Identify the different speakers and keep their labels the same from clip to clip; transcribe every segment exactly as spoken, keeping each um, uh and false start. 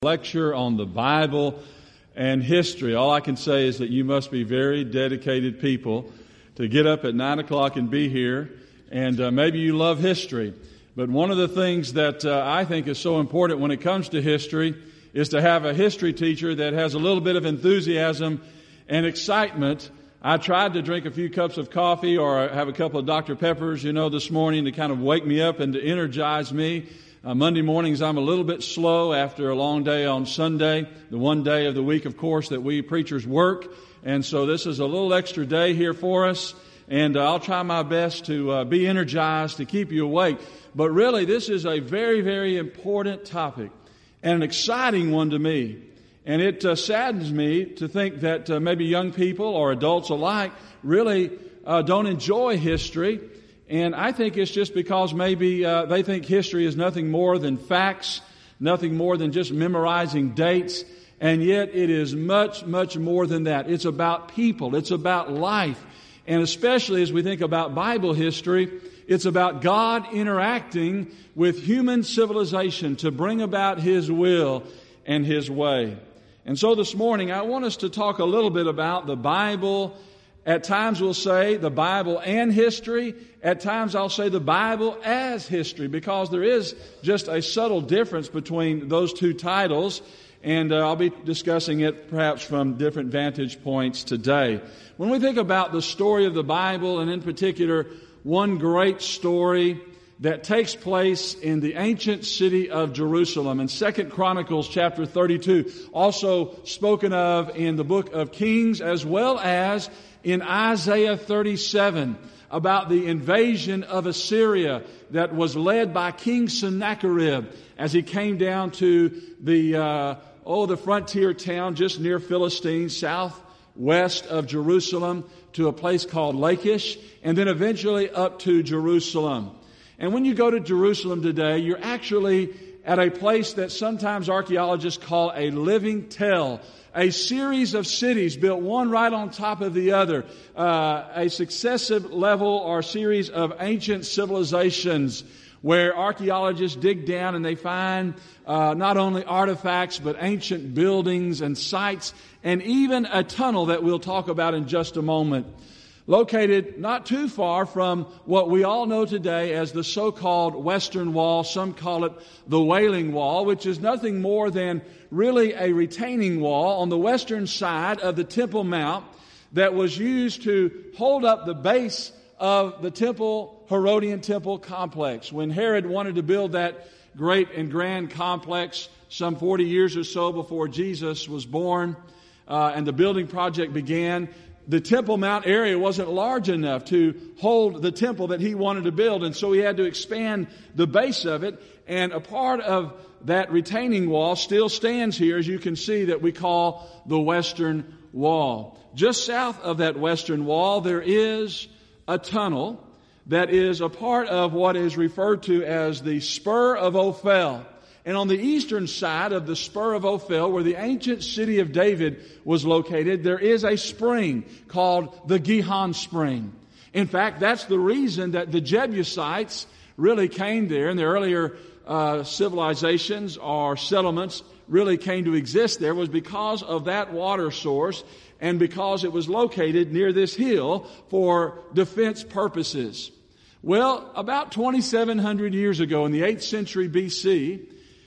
Speaker 1: Lecture on the Bible and history. All I can say is that you must be very dedicated people to get up at nine o'clock and be here. And uh, maybe you love history. But one of the things that uh, I think is so important when it comes to history is to have a history teacher that has a little bit of enthusiasm and excitement. I tried to drink a few cups of coffee or have a couple of Doctor Peppers, you know, this morning to kind of wake me up and to energize me. Uh, Monday mornings I'm a little bit slow after a long day on Sunday, the one day of the week, of course, that we preachers work. And so this is a little extra day here for us. And uh, I'll try my best to uh, be energized, to keep you awake. But really, this is a very, very important topic and an exciting one to me. And it uh, saddens me to think that uh, maybe young people or adults alike really uh, don't enjoy history. And I think it's just because maybe uh, they think history is nothing more than facts, nothing more than just memorizing dates. And yet it is much, much more than that. It's about people. It's about life. And especially as we think about Bible history, it's about God interacting with human civilization to bring about His will and His way. And so this morning I want us to talk a little bit about the Bible. At times we'll say the Bible and history. At times I'll say the Bible as history, because there is just a subtle difference between those two titles. And uh, I'll be discussing it perhaps from different vantage points today. When we think about the story of the Bible, and in particular one great story that takes place in the ancient city of Jerusalem in Second Chronicles chapter thirty-two, also spoken of in the book of Kings, as well as in Isaiah thirty-seven, about the invasion of Assyria that was led by King Sennacherib as he came down to the uh, oh the frontier town just near Philistine, southwest of Jerusalem, to a place called Lachish, and then eventually up to Jerusalem. And when you go to Jerusalem today, you're actually at a place that sometimes archaeologists call a living tell. A series of cities built one right on top of the other. Uh, a successive level or series of ancient civilizations where archaeologists dig down and they find uh, not only artifacts but ancient buildings and sites, and even a tunnel that we'll talk about in just a moment. Located not too far from what we all know today as the so-called Western Wall. Some call it the Wailing Wall, which is nothing more than really a retaining wall on the western side of the Temple Mount that was used to hold up the base of the temple, Herodian temple complex. When Herod wanted to build that great and grand complex some forty years or so before Jesus was born, uh, and the building project began, the Temple Mount area wasn't large enough to hold the temple that he wanted to build, and so he had to expand the base of it. And a part of that retaining wall still stands here, as you can see, that we call the Western Wall. Just south of that Western Wall, there is a tunnel that is a part of what is referred to as the Spur of Ophel. And on the eastern side of the Spur of Ophel, where the ancient city of David was located, there is a spring called the Gihon Spring. In fact, that's the reason that the Jebusites really came there, and the earlier uh, civilizations or settlements really came to exist there, was because of that water source and because it was located near this hill for defense purposes. Well, about twenty-seven hundred years ago, in the eighth century B C,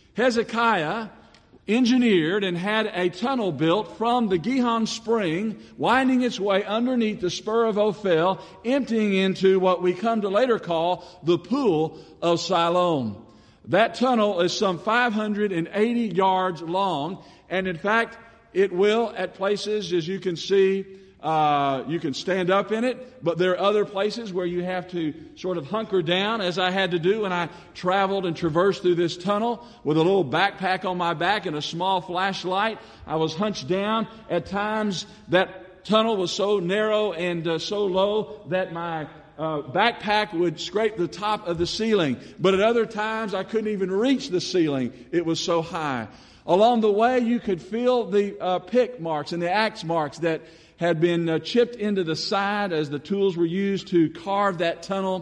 Speaker 1: Hezekiah engineered and had a tunnel built from the Gihon Spring, winding its way underneath the Spur of Ophel, emptying into what we come to later call the Pool of Siloam. That tunnel is some five hundred eighty yards long, and in fact, it will, at places, as you can see, Uh, you can stand up in it, but there are other places where you have to sort of hunker down, as I had to do when I traveled and traversed through this tunnel with a little backpack on my back and a small flashlight. I was hunched down. At times, that tunnel was so narrow and uh, so low that my uh, backpack would scrape the top of the ceiling. But at other times, I couldn't even reach the ceiling. It was so high. Along the way, you could feel the uh, pick marks and the axe marks that had been uh, chipped into the side as the tools were used to carve that tunnel.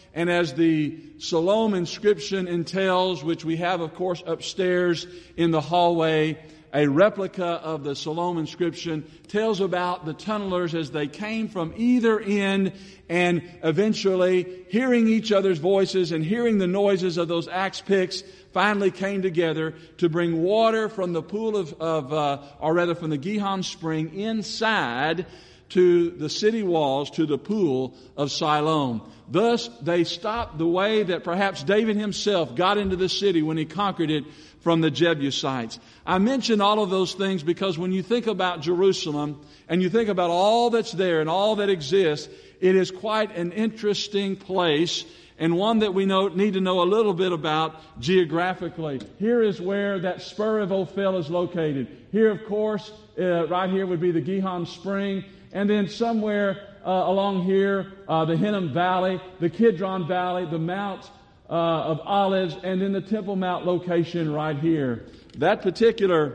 Speaker 1: and as the Siloam inscription entails, which we have, of course, upstairs in the hallway, a replica of the Siloam inscription tells about the tunnelers as they came from either end and eventually hearing each other's voices and hearing the noises of those axe picks finally came together to bring water from the pool of, of uh, or rather from the Gihon spring inside to the city walls, to the pool of Siloam. Thus, they stopped the way that perhaps David himself got into the city when he conquered it from the Jebusites. I mention all of those things because when you think about Jerusalem and you think about all that's there and all that exists, it is quite an interesting place and one that we know, need to know a little bit about geographically. Here is where that spur of Ophel is located. Here, of course, uh, right here would be the Gihon Spring. And then somewhere uh, along here, uh, the Hinnom Valley, the Kidron Valley, the Mount uh, of Olives, and then the Temple Mount location right here. That particular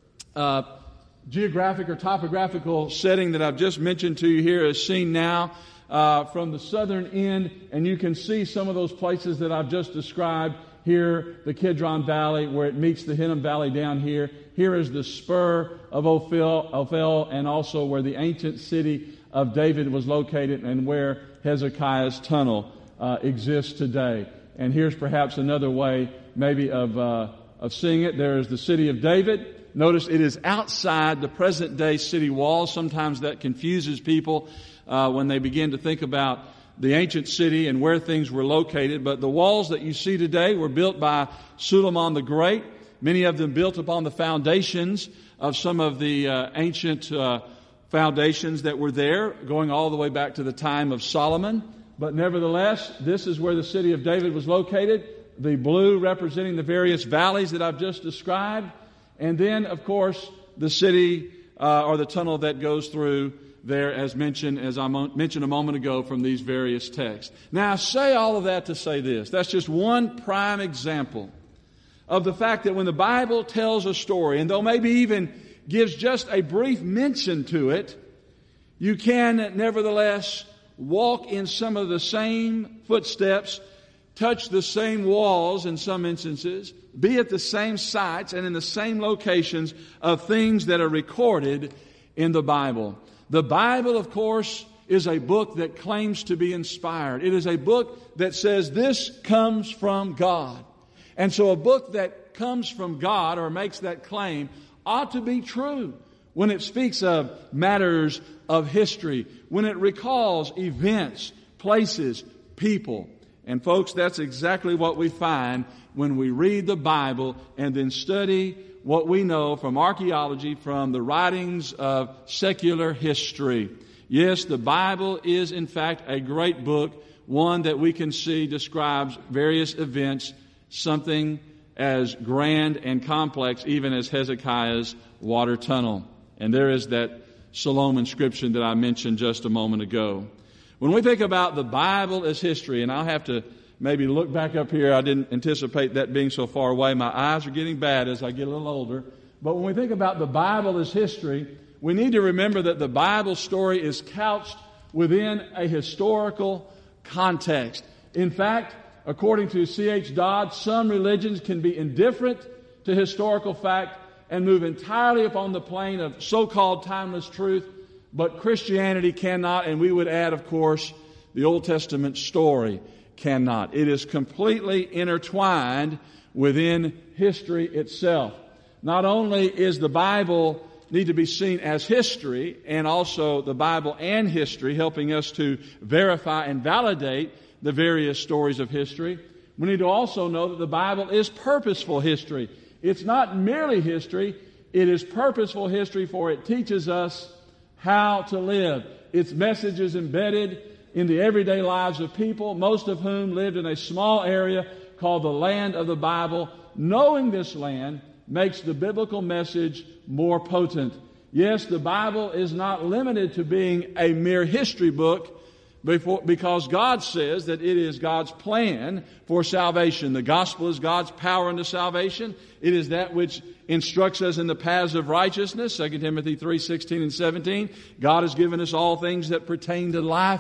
Speaker 1: uh, geographic or topographical setting that I've just mentioned to you here is seen now uh, from the southern end, and you can see some of those places that I've just described. Here, the Kidron Valley, where it meets the Hinnom Valley down here. Here is the spur of Ophel, Ophel, and also where the ancient city of David was located and where Hezekiah's tunnel uh, exists today. And here's perhaps another way maybe of, uh, of seeing it. There is the city of David. Notice it is outside the present-day city walls. Sometimes that confuses people uh, when they begin to think about the ancient city and where things were located. But the walls that you see today were built by Suleiman the Great, many of them built upon the foundations of some of the uh, ancient uh, foundations that were there, going all the way back to the time of Solomon. But nevertheless, this is where the city of David was located, the blue representing the various valleys that I've just described. And then, of course, the city uh, or the tunnel that goes through there, as mentioned, as I mo- mentioned a moment ago from these various texts. Now, I say all of that to say this. That's just one prime example of the fact that when the Bible tells a story, and though maybe even gives just a brief mention to it, you can nevertheless walk in some of the same footsteps, touch the same walls in some instances, be at the same sites and in the same locations of things that are recorded in the Bible. The Bible, of course, is a book that claims to be inspired. It is a book that says this comes from God. And so a book that comes from God or makes that claim ought to be true when it speaks of matters of history, when it recalls events, places, people. And folks, that's exactly what we find when we read the Bible and then study what we know from archaeology, from the writings of secular history. Yes, the Bible is in fact a great book, one that we can see describes various events, something as grand and complex even as Hezekiah's water tunnel. And there is that Siloam inscription that I mentioned just a moment ago. When we think about the Bible as history, and I'll have to maybe look back up here. I didn't anticipate that being so far away. My eyes are getting bad as I get a little older. But when we think about the Bible as history, we need to remember that the Bible story is couched within a historical context. In fact, according to C H Dodd, some religions can be indifferent to historical fact and move entirely upon the plane of so-called timeless truth, but Christianity cannot, and we would add, of course, the Old Testament story cannot. It is completely intertwined within history itself. Not only is the Bible need to be seen as history, and also the Bible and history helping us to verify and validate the various stories of history, we need to also know that the Bible is purposeful history. It's not merely history, it is purposeful history, for it teaches us how to live. Its message is embedded in the everyday lives of people, most of whom lived in a small area called the land of the Bible. Knowing this land makes the biblical message more potent. Yes, the Bible is not limited to being a mere history book, before, because God says that it is God's plan for salvation. The gospel is God's power unto salvation. It is that which instructs us in the paths of righteousness. Second Timothy three sixteen and seventeen. God has given us all things that pertain to life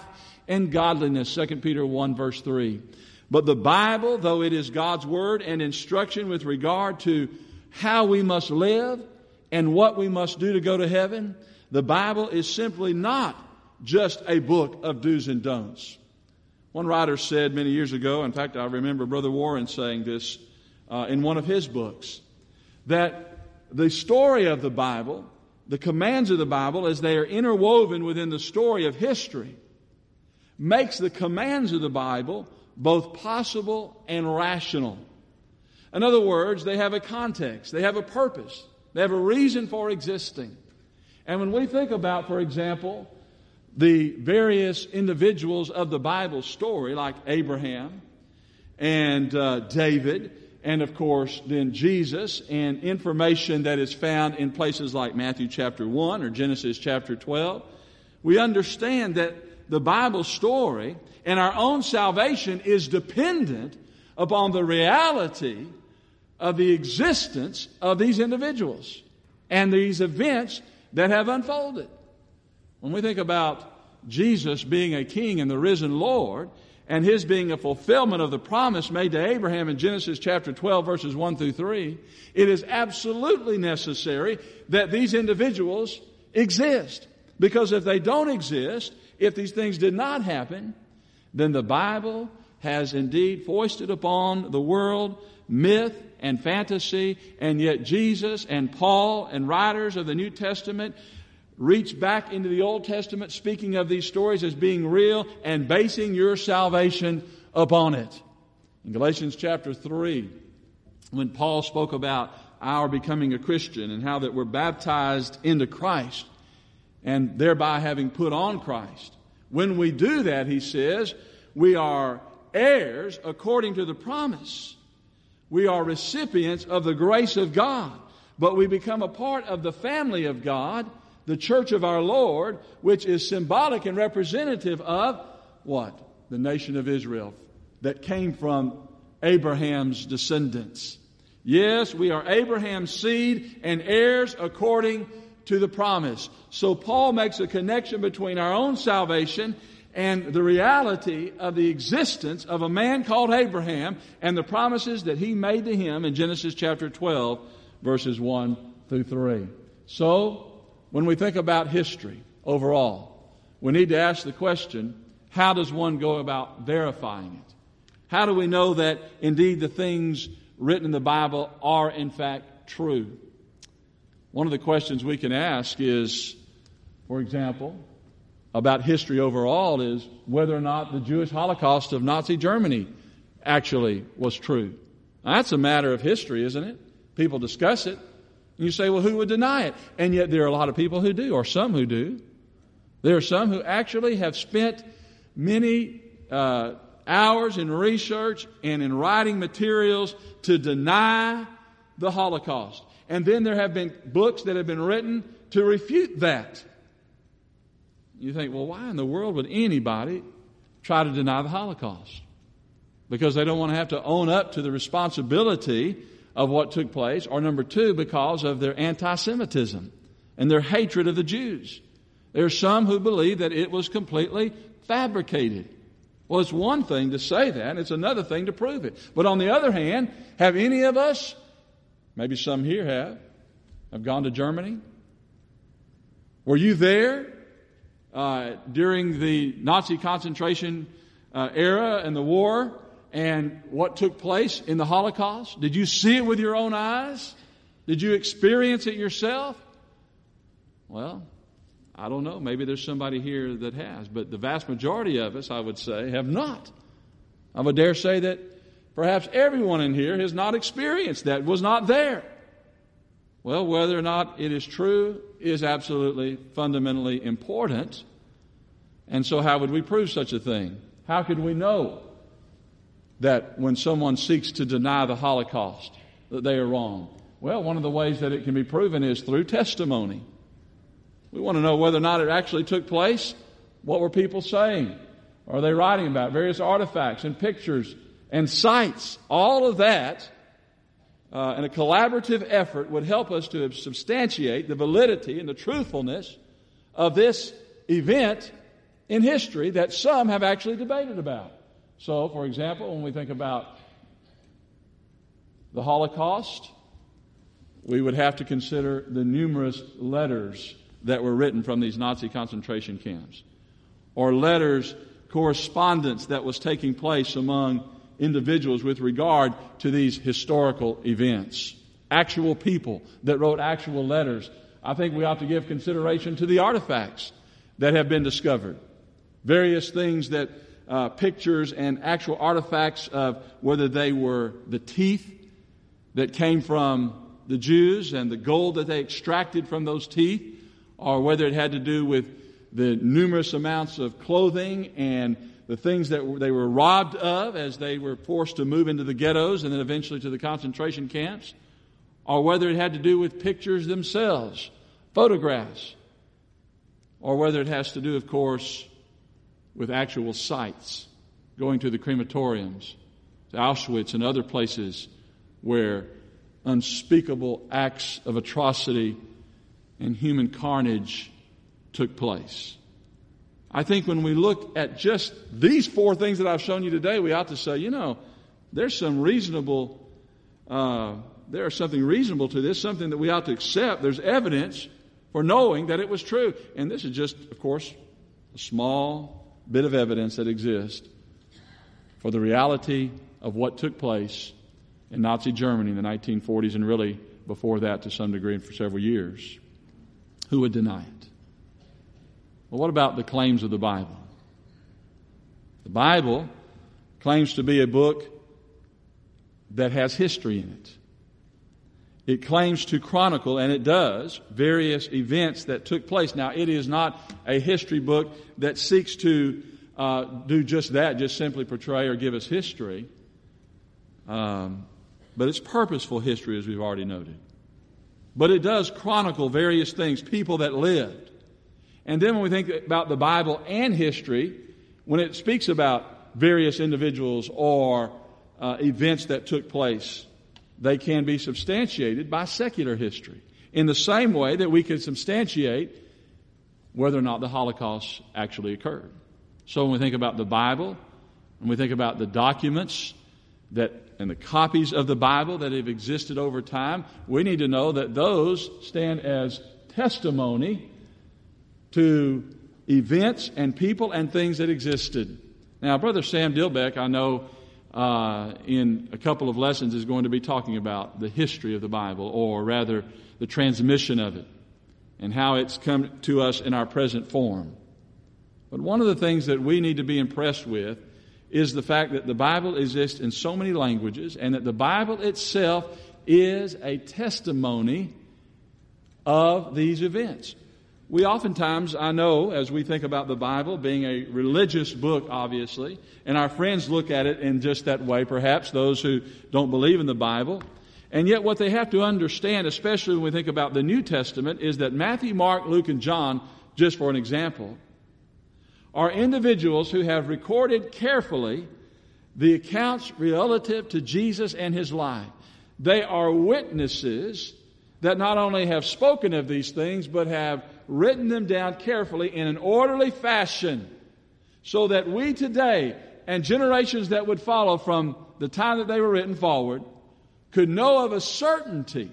Speaker 1: and godliness, Second Peter one, verse three. But the Bible, though it is God's Word and instruction with regard to how we must live and what we must do to go to heaven, the Bible is simply not just a book of do's and don'ts. One writer said many years ago, in fact, I remember Brother Warren saying this uh, in one of his books, that the story of the Bible, the commands of the Bible, as they are interwoven within the story of history, makes the commands of the Bible both possible and rational. In other words, they have a context, they have a purpose, they have a reason for existing. And when we think about, for example, the various individuals of the Bible story, like Abraham and uh, David, and of course then Jesus, and information that is found in places like Matthew chapter one or Genesis chapter twelve, we understand that the Bible story and our own salvation is dependent upon the reality of the existence of these individuals and these events that have unfolded. When we think about Jesus being a king and the risen Lord, and His being a fulfillment of the promise made to Abraham in Genesis chapter twelve, verses one through three, it is absolutely necessary that these individuals exist. Because if they don't exist, if these things did not happen, then the Bible has indeed foisted upon the world myth and fantasy, and yet Jesus and Paul and writers of the New Testament reach back into the Old Testament, speaking of these stories as being real and basing your salvation upon it. In Galatians chapter three, when Paul spoke about our becoming a Christian and how that we're baptized into Christ and thereby having put on Christ, when we do that, he says, we are heirs according to the promise. We are recipients of the grace of God, but we become a part of the family of God, the church of our Lord, which is symbolic and representative of what? The nation of Israel that came from Abraham's descendants. Yes, we are Abraham's seed and heirs according to the promise. So Paul makes a connection between our own salvation and the reality of the existence of a man called Abraham and the promises that he made to him in Genesis chapter twelve, verses one through three. So, when we think about history overall, we need to ask the question, how does one go about verifying it? How do we know that indeed the things written in the Bible are in fact true? One of the questions we can ask is, for example, about history overall, is whether or not the Jewish Holocaust of Nazi Germany actually was true. Now, that's a matter of history, isn't it? People discuss it. And you say, well, who would deny it? And yet there are a lot of people who do, or some who do. There are some who actually have spent many uh, hours in research and in writing materials to deny the Holocaust. And then there have been books that have been written to refute that. You think, well, why in the world would anybody try to deny the Holocaust? Because they don't want to have to own up to the responsibility of what took place, or number two, because of their anti-Semitism and their hatred of the Jews. There are some who believe that it was completely fabricated. Well, it's one thing to say that, and it's another thing to prove it. But on the other hand, have any of us, maybe some here have, have gone to Germany? Were you there uh, during the Nazi concentration uh, era and the war, and what took place in the Holocaust? Did you see it with your own eyes? Did you experience it yourself? Well, I don't know. Maybe there's somebody here that has. But the vast majority of us, I would say, have not. I would dare say that perhaps everyone in here has not experienced that, was not there. Well, whether or not it is true is absolutely fundamentally important. And so how would we prove such a thing? How could we know that when someone seeks to deny the Holocaust, that they are wrong? Well, one of the ways that it can be proven is through testimony. We want to know whether or not it actually took place. What were people saying? Are they writing about various artifacts and pictures and sites? All of that uh, in a collaborative effort would help us to substantiate the validity and the truthfulness of this event in history that some have actually debated about. So, for example, when we think about the Holocaust, we would have to consider the numerous letters that were written from these Nazi concentration camps, or letters, correspondence that was taking place among individuals with regard to these historical events. Actual people that wrote actual letters. I think we ought to give consideration to the artifacts that have been discovered. Various things that, uh, pictures and actual artifacts of whether they were the teeth that came from the Jews and the gold that they extracted from those teeth, or whether it had to do with the numerous amounts of clothing and the things that they were robbed of as they were forced to move into the ghettos and then eventually to the concentration camps, or whether it had to do with pictures themselves, photographs, or whether it has to do, of course, with actual sites, going to the crematoriums, to Auschwitz and other places where unspeakable acts of atrocity and human carnage took place. I think when we look at just these four things that I've shown you today, we ought to say, you know, there's some reasonable, uh, there's something reasonable to this, something that we ought to accept. There's evidence for knowing that it was true. And this is just, of course, a small bit of evidence that exists for the reality of what took place in Nazi Germany in the nineteen forties and really before that to some degree and for several years. Who would deny it? Well, what about the claims of the Bible? The Bible claims to be a book that has history in it. It claims to chronicle, and it does, various events that took place. Now, it is not a history book that seeks to uh, do just that, just simply portray or give us history. Um, but it's purposeful history, as we've already noted. But it does chronicle various things, people that lived. And then when we think about the Bible and history, when it speaks about various individuals or uh, events that took place, they can be substantiated by secular history in the same way that we can substantiate whether or not the Holocaust actually occurred. So when we think about the Bible, when we think about the documents that and the copies of the Bible that have existed over time, we need to know that those stand as testimony to events and people and things that existed. Now, Brother Sam Dilbeck, I know, uh, in a couple of lessons is going to be talking about the history of the Bible, or rather the transmission of it, and how it's come to us in our present form. But one of the things that we need to be impressed with is the fact that the Bible exists in so many languages, and that the Bible itself is a testimony of these events. We oftentimes, I know, as we think about the Bible being a religious book, obviously, and our friends look at it in just that way, perhaps those who don't believe in the Bible. And yet what they have to understand, especially when we think about the New Testament, is that Matthew, Mark, Luke, and John, just for an example, are individuals who have recorded carefully the accounts relative to Jesus and His life. They are witnesses that not only have spoken of these things, but have written them down carefully in an orderly fashion, so that we today and generations that would follow from the time that they were written forward could know of a certainty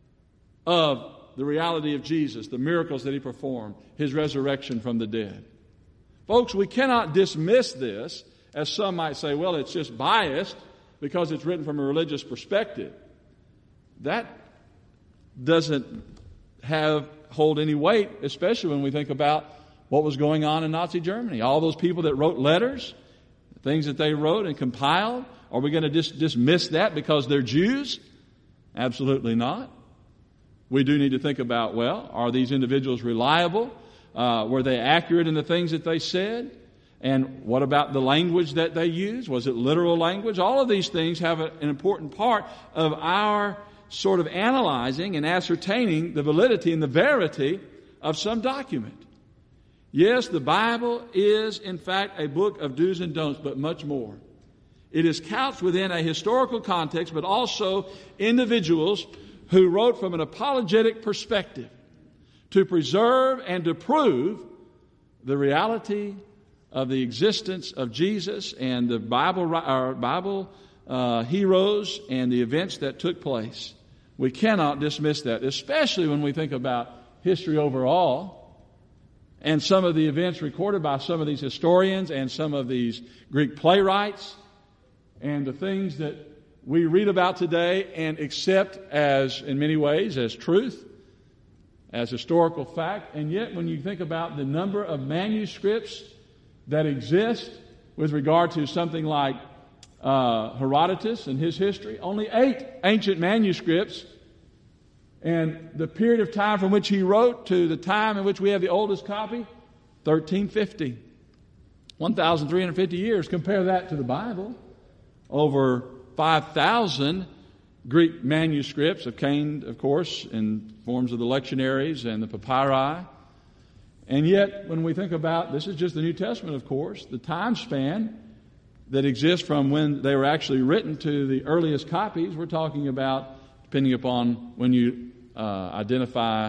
Speaker 1: of the reality of Jesus, the miracles that He performed, His resurrection from the dead. Folks, we cannot dismiss this as some might say, well, it's just biased because it's written from a religious perspective. That doesn't have hold any weight, especially when we think about what was going on in Nazi Germany. All those people that wrote letters, things that they wrote and compiled, are we going to just dismiss that because they're Jews? Absolutely not. We do need to think about, well, are these individuals reliable? Uh, were they accurate in the things that they said? And what about the language that they used? Was it literal language? All of these things have a, an important part of our sort of analyzing and ascertaining the validity and the verity of some document. Yes, the Bible is, in fact, a book of do's and don'ts, but much more. It is couched within a historical context, but also individuals who wrote from an apologetic perspective to preserve and to prove the reality of the existence of Jesus and the Bible, our Bible uh, heroes and the events that took place. We cannot dismiss that, especially when we think about history overall and some of the events recorded by some of these historians and some of these Greek playwrights and the things that we read about today and accept as, in many ways, as truth, as historical fact. And yet, when you think about the number of manuscripts that exist with regard to something like uh, Herodotus and his history, only eight ancient manuscripts, and the period of time from which he wrote to the time in which we have the oldest copy, thirteen fifty. one thousand three hundred fifty years. Compare that to the Bible. Over five thousand Greek manuscripts obtained, of course, in forms of the lectionaries and the papyri. And yet, when we think about, this is just the New Testament, of course, the time span that exists from when they were actually written to the earliest copies, we're talking about, depending upon when you uh, identify,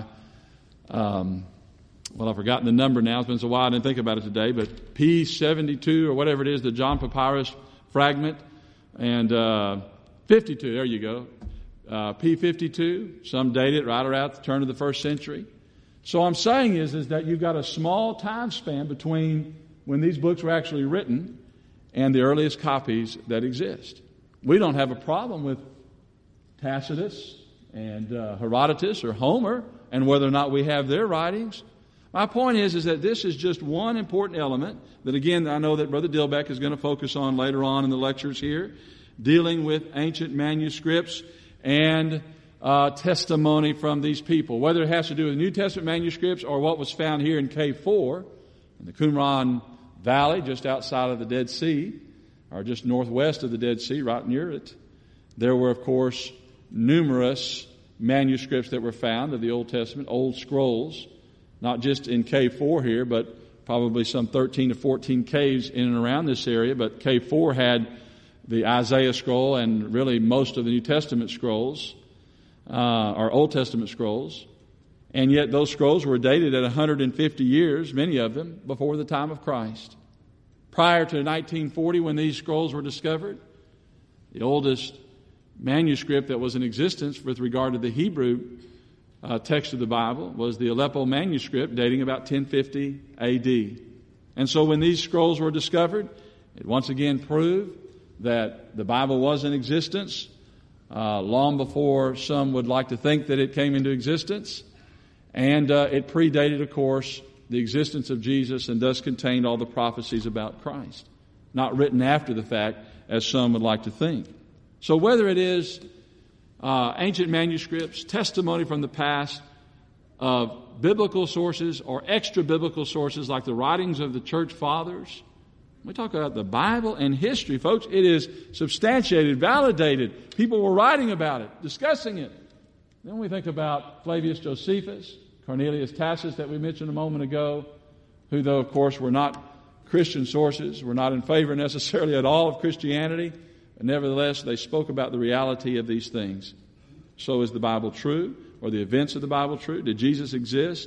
Speaker 1: um, well, I've forgotten the number now. It's been so while I didn't think about it today, but P seventy-two or whatever it is, the John Papyrus fragment, and uh, fifty-two, there you go, uh, P fifty-two, some date it right around the turn of the first century. So I'm saying is, is that you've got a small time span between when these books were actually written and the earliest copies that exist. We don't have a problem with Tacitus and uh, Herodotus or Homer and whether or not we have their writings. My point is, is that this is just one important element that, again, I know that Brother Dilbeck is going to focus on later on in the lectures here, dealing with ancient manuscripts and uh, testimony from these people, whether it has to do with New Testament manuscripts or what was found here in Cave four in the Qumran Valley, just outside of the Dead Sea, or just northwest of the Dead Sea, right near it. There were, of course, numerous manuscripts that were found of the Old Testament, old scrolls, not just in Cave four here, but probably some thirteen to fourteen caves in and around this area. But Cave four had the Isaiah scroll and really most of the New Testament scrolls, uh, or Old Testament scrolls. And yet those scrolls were dated at one hundred fifty years, many of them, before the time of Christ. Prior to nineteen forty, when these scrolls were discovered, the oldest manuscript that was in existence with regard to the Hebrew uh, text of the Bible was the Aleppo manuscript dating about ten fifty A D. And so when these scrolls were discovered, it once again proved that the Bible was in existence uh, long before some would like to think that it came into existence. And uh, it predated, of course, the existence of Jesus and thus contained all the prophecies about Christ. Not written after the fact, as some would like to think. So whether it is uh, ancient manuscripts, testimony from the past of biblical sources or extra-biblical sources like the writings of the church fathers, we talk about the Bible and history, folks. It is substantiated, validated. People were writing about it, discussing it. Then we think about Flavius Josephus, Cornelius Tacitus that we mentioned a moment ago, who, though, of course, were not Christian sources, were not in favor necessarily at all of Christianity, but nevertheless, they spoke about the reality of these things. So is the Bible true? Or the events of the Bible true? Did Jesus exist?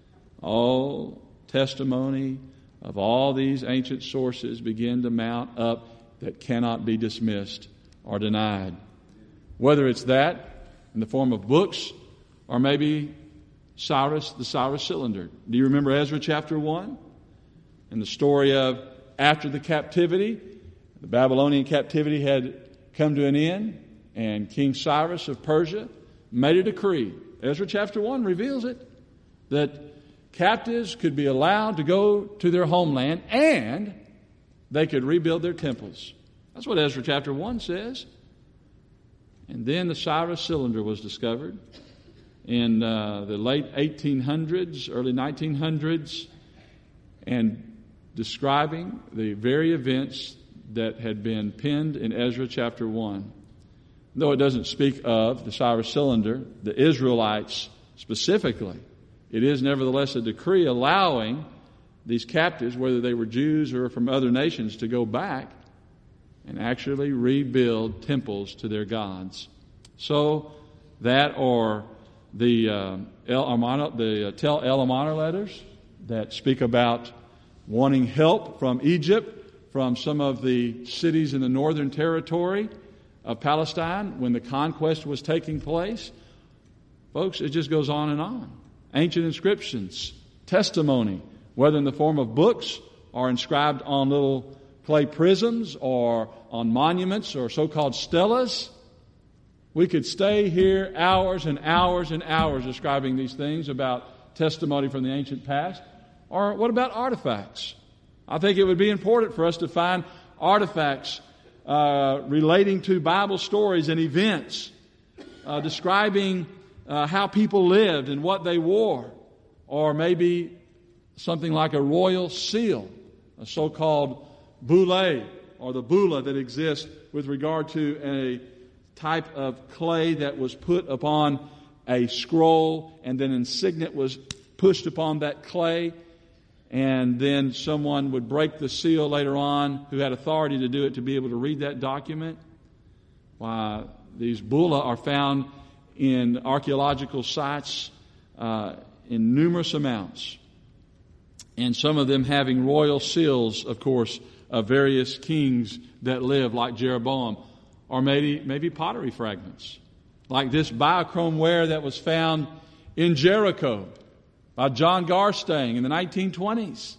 Speaker 1: All testimony of all these ancient sources begin to mount up that cannot be dismissed or denied. Whether it's that in the form of books or maybe Cyrus, the Cyrus cylinder. Do you remember Ezra chapter one? And the story of after the captivity, the Babylonian captivity had come to an end, and King Cyrus of Persia made a decree. Ezra chapter one reveals it, that captives could be allowed to go to their homeland and they could rebuild their temples. That's what Ezra chapter one says. And then the Cyrus cylinder was discovered in uh, the late eighteen hundreds, early nineteen hundreds, and describing the very events that had been penned in Ezra chapter one. Though it doesn't speak of the Cyrus cylinder, the Israelites specifically, it is nevertheless a decree allowing these captives, whether they were Jews or from other nations, to go back and actually rebuild temples to their gods. So that, or the uh, El Amana, the uh, Tel El Amana letters that speak about wanting help from Egypt, from some of the cities in the northern territory of Palestine when the conquest was taking place. Folks, it just goes on and on. Ancient inscriptions, testimony, whether in the form of books or inscribed on little clay prisms or on monuments or so-called stelas. We could stay here hours and hours and hours describing these things about testimony from the ancient past. Or what about artifacts? I think it would be important for us to find artifacts uh, relating to Bible stories and events, uh, describing uh, how people lived and what they wore, or maybe something like a royal seal, a so-called boule, or the bulla that exists with regard to a type of clay that was put upon a scroll, and then an signet was pushed upon that clay, and then someone would break the seal later on who had authority to do it to be able to read that document. Why, these bulla are found in archaeological sites uh, in numerous amounts, and some of them having royal seals, of course, of various kings that lived, like Jeroboam, or maybe maybe pottery fragments, like this biochrome ware that was found in Jericho by John Garstang in the nineteen twenties.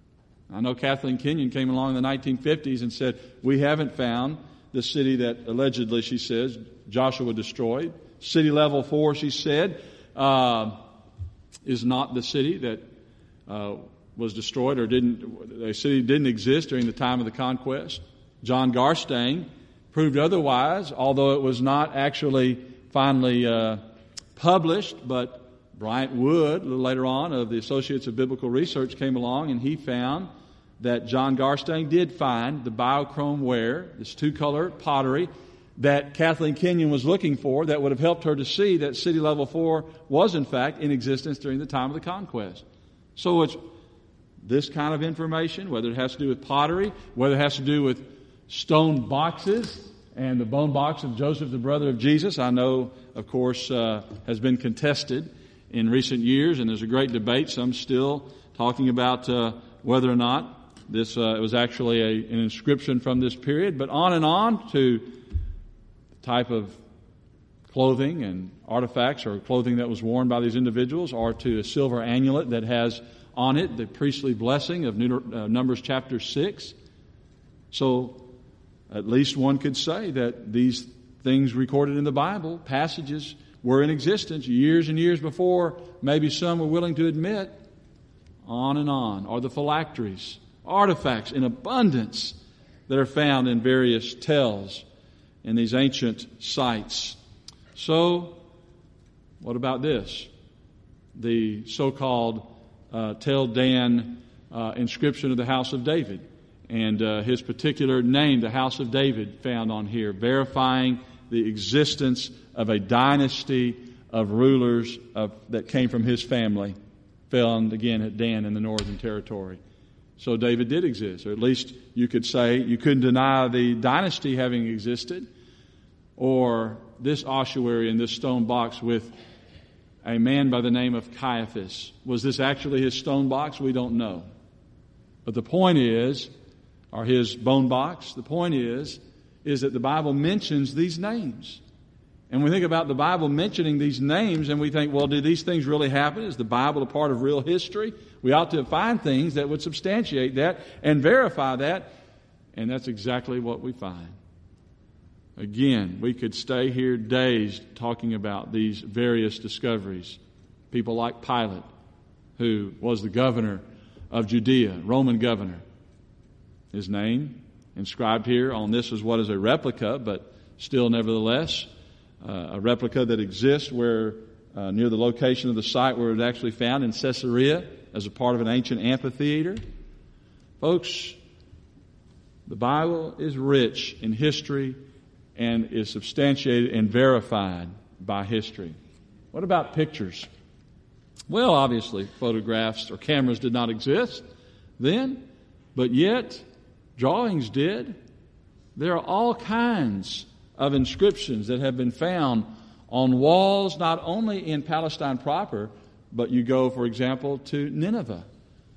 Speaker 1: I know Kathleen Kenyon came along in the nineteen fifties and said, we haven't found the city that allegedly, she says, Joshua destroyed. City level four, she said, uh, is not the city that uh, was destroyed or didn't, the city didn't exist during the time of the conquest. John Garstang proved otherwise, although it was not actually finally uh, published, but Bryant Wood, a little later on, of the Associates of Biblical Research, came along and he found that John Garstang did find the biochrome ware, this two-color pottery, that Kathleen Kenyon was looking for, that would have helped her to see that City Level four was in fact in existence during the time of the conquest. So it's this kind of information, whether it has to do with pottery, whether it has to do with stone boxes, and the bone box of Joseph, the brother of Jesus, I know, of course, uh, has been contested in recent years, and there's a great debate, some still talking about uh, whether or not this uh, it was actually a, an inscription from this period, but on and on to the type of clothing and artifacts or clothing that was worn by these individuals, or to a silver amulet that has on it the priestly blessing of Numbers chapter six. So at least one could say that these things recorded in the Bible, passages, were in existence years and years before maybe some were willing to admit. On and on. Or the phylacteries, artifacts in abundance that are found in various tells in these ancient sites. So, what about this? The so-called uh, Tel Dan uh, inscription of the House of David, and uh, his particular name, the House of David, found on here, verifying the existence of a dynasty of rulers of, that came from his family, found again at Dan in the northern territory. So David did exist, or at least you could say you couldn't deny the dynasty having existed, or this ossuary in this stone box with a man by the name of Caiaphas. Was this actually his stone box? We don't know. But the point is, or his bone box, the point is, is that the Bible mentions these names. And we think about the Bible mentioning these names and we think, well, did these things really happen? Is the Bible a part of real history? We ought to find things that would substantiate that and verify that. And that's exactly what we find. Again, we could stay here days talking about these various discoveries. People like Pilate, who was the governor of Judea, Roman governor. His name inscribed here on this is what is a replica, but still nevertheless uh, a replica that exists where uh, near the location of the site where it was actually found in Caesarea as a part of an ancient amphitheater. Folks, the Bible is rich in history and is substantiated and verified by history. What about pictures? Well, obviously, photographs or cameras did not exist then, but yet drawings did. There are all kinds of inscriptions that have been found on walls, not only in Palestine proper, but you go, for example, to Nineveh,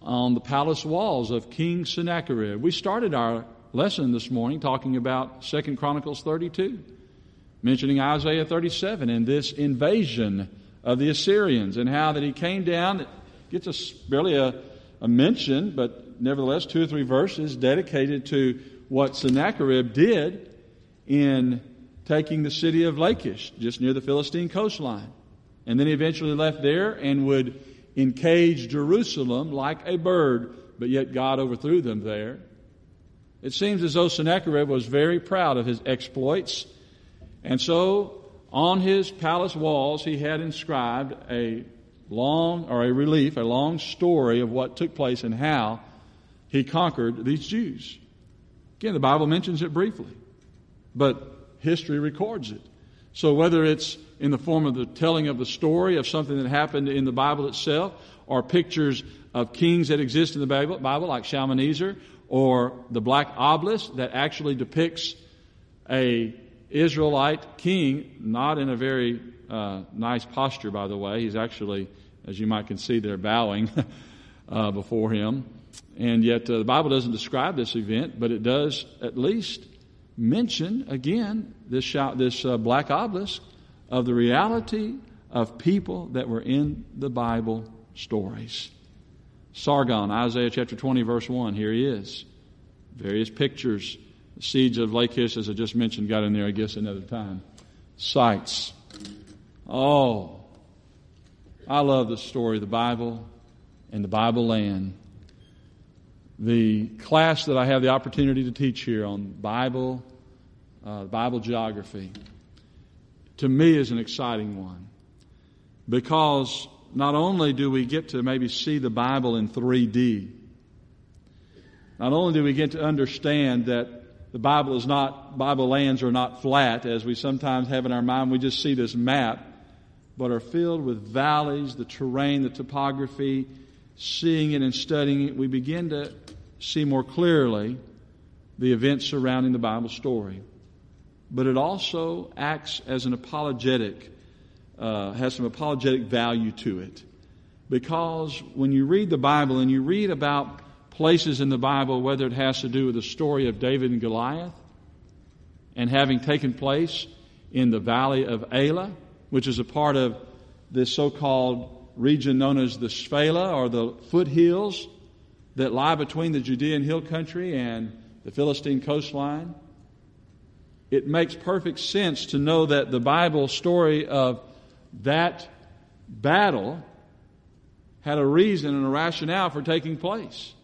Speaker 1: on the palace walls of King Sennacherib. We started our lesson this morning talking about Second Chronicles thirty-two, mentioning Isaiah thirty-seven and this invasion of the Assyrians and how that he came down. It gets us barely a, a mention, but nevertheless two or three verses dedicated to what Sennacherib did in taking the city of Lachish, just near the Philistine coastline. And then he eventually left there and would encage Jerusalem like a bird, but yet God overthrew them there. It seems as though Sennacherib was very proud of his exploits. And so on his palace walls he had inscribed a long, or a relief, a long story of what took place and how he conquered these Jews. Again, the Bible mentions it briefly, but history records it. So whether it's in the form of the telling of the story of something that happened in the Bible itself, or pictures of kings that exist in the Bible, Bible like Shalmaneser, or the black obelisk that actually depicts a Israelite king, not in a very uh, nice posture, by the way. He's actually, as you might can see there, bowing uh, before him. And yet uh, the Bible doesn't describe this event, but it does at least mention, again, this, shout, this uh, black obelisk of the reality of people that were in the Bible stories. Sargon, Isaiah chapter twenty, verse one, here he is. Various pictures. The siege of Lachish, as I just mentioned, got in there, I guess, another time. Sites. Oh, I love the story of the Bible and the Bible land. The class that I have the opportunity to teach here on Bible, uh, Bible geography, to me is an exciting one. Because not only do we get to maybe see the Bible in three D, not only do we get to understand that the Bible is not, Bible lands are not flat, as we sometimes have in our mind. We just see this map, but are filled with valleys, the terrain, the topography. Seeing it and studying it, we begin to see more clearly the events surrounding the Bible story. But it also acts as an apologetic, uh, has some apologetic value to it. Because when you read the Bible and you read about places in the Bible, whether it has to do with the story of David and Goliath and having taken place in the valley of Elah, which is a part of this so-called region known as the Shephelah, or the foothills that lie between the Judean hill country and the Philistine coastline, it makes perfect sense to know that the Bible story of that battle had a reason and a rationale for taking place.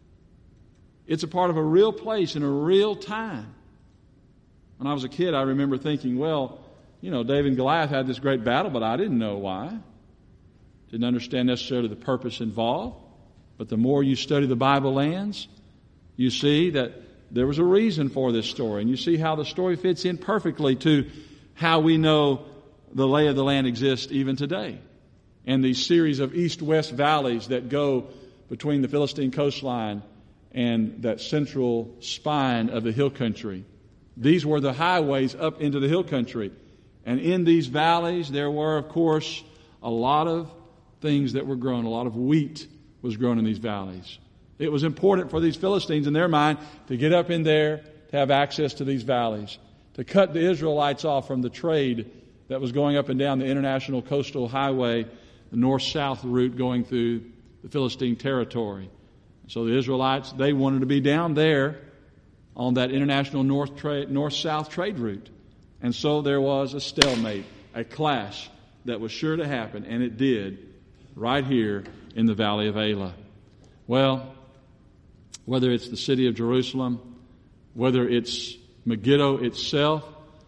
Speaker 1: It's a part of a real place in a real time. When I was a kid, I remember thinking, well, you know, David and Goliath had this great battle, but I didn't know why. Didn't understand necessarily the purpose involved. But the more you study the Bible lands, you see that there was a reason for this story. And you see how the story fits in perfectly to how we know the lay of the land exists even today. And these series of east-west valleys that go between the Philistine coastline and that central spine of the hill country. These were the highways up into the hill country. And in these valleys, there were, of course, a lot of things that were grown. A lot of wheat was grown in these valleys. It was important for these Philistines, in their mind, to get up in there, to have access to these valleys, to cut the Israelites off from the trade that was going up and down the international coastal highway, the north-south route going through the Philistine territory. So the Israelites, they wanted to be down there on that international north trade, north-south trade route. And so there was a stalemate, a clash that was sure to happen, and it did, right here in the valley of Elah. Well, whether it's the city of Jerusalem, whether it's Megiddo itself,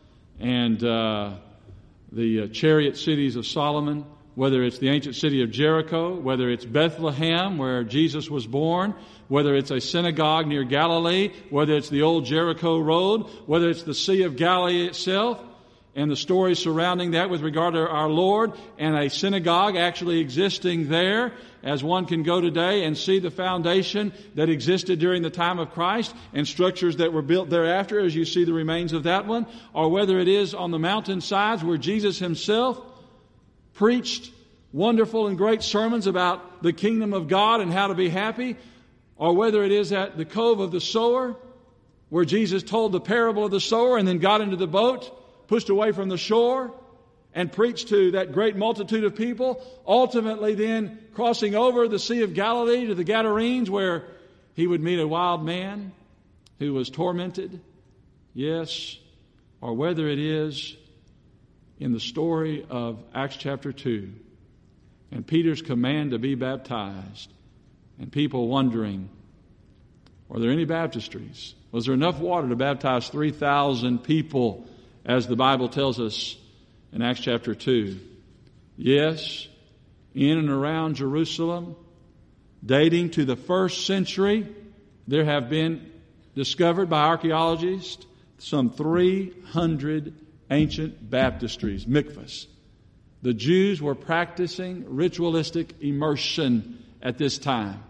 Speaker 1: and uh, the uh, chariot cities of Solomon, whether it's the ancient city of Jericho, whether it's Bethlehem where Jesus was born, whether it's a synagogue near Galilee, whether it's the old Jericho Road, whether it's the Sea of Galilee itself, and the stories surrounding that with regard to our Lord, and a synagogue actually existing there, as one can go today and see the foundation that existed during the time of Christ, and structures that were built thereafter as you see the remains of that one, or whether it is on the mountainsides where Jesus himself preached wonderful and great sermons about the kingdom of God and how to be happy, or whether it is at the Cove of the Sower, where Jesus told the parable of the sower and then got into the boat, pushed away from the shore, and preached to that great multitude of people, ultimately then crossing over the Sea of Galilee to the Gadarenes, where he would meet a wild man who was tormented. Yes, or whether it is in the story of Acts chapter two, and Peter's command to be baptized, and people wondering, were there any baptistries? Was there enough water to baptize three thousand people, as the Bible tells us in Acts chapter two? Yes, in and around Jerusalem, dating to the first century, there have been discovered by archaeologists some three hundred ancient baptistries, mikvahs. The Jews were practicing ritualistic immersion at this time.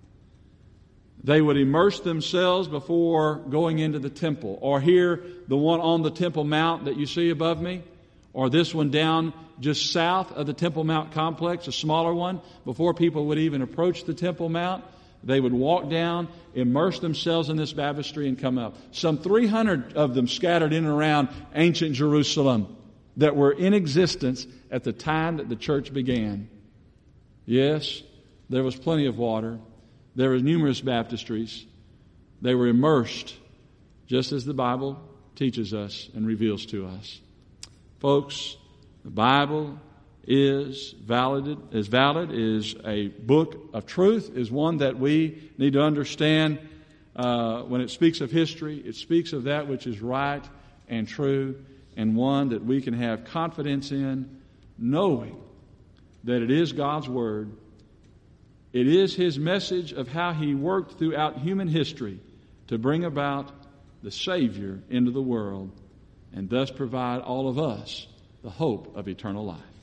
Speaker 1: They would immerse themselves before going into the temple. Or here, the one on the Temple Mount that you see above me, or this one down just south of the Temple Mount complex, a smaller one, before people would even approach the Temple Mount, they would walk down, immerse themselves in this baptistry, and come up. Some three hundred of them scattered in and around ancient Jerusalem that were in existence at the time that the church began. Yes, there was plenty of water. There were numerous baptistries. They were immersed, just as the Bible teaches us and reveals to us. Folks, the Bible is valid, is valid, is a book of truth, is one that we need to understand. Uh, when it speaks of history, it speaks of that which is right and true, and one that we can have confidence in, knowing that it is God's Word. It is His message of how He worked throughout human history to bring about the Savior into the world, and thus provide all of us the hope of eternal life.